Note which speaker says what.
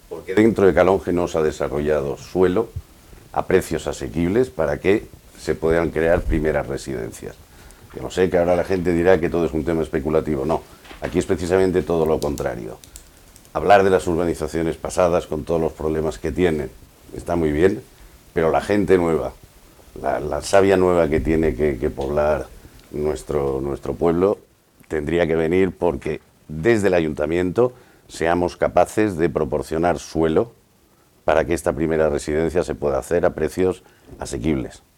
Speaker 1: Porque dentro de Calonge no se ha desarrollado suelo a precios asequibles para que se puedan crear primeras residencias. Yo no sé, que ahora la gente dirá que todo es un tema especulativo. No, aquí es precisamente todo lo contrario. Hablar de las urbanizaciones pasadas con todos los problemas que tienen está muy bien, pero la gente nueva, la savia nueva que tiene que poblar nuestro pueblo, tendría que venir porque desde el ayuntamiento seamos capaces de proporcionar suelo para que esta primera residencia se pueda hacer a precios asequibles.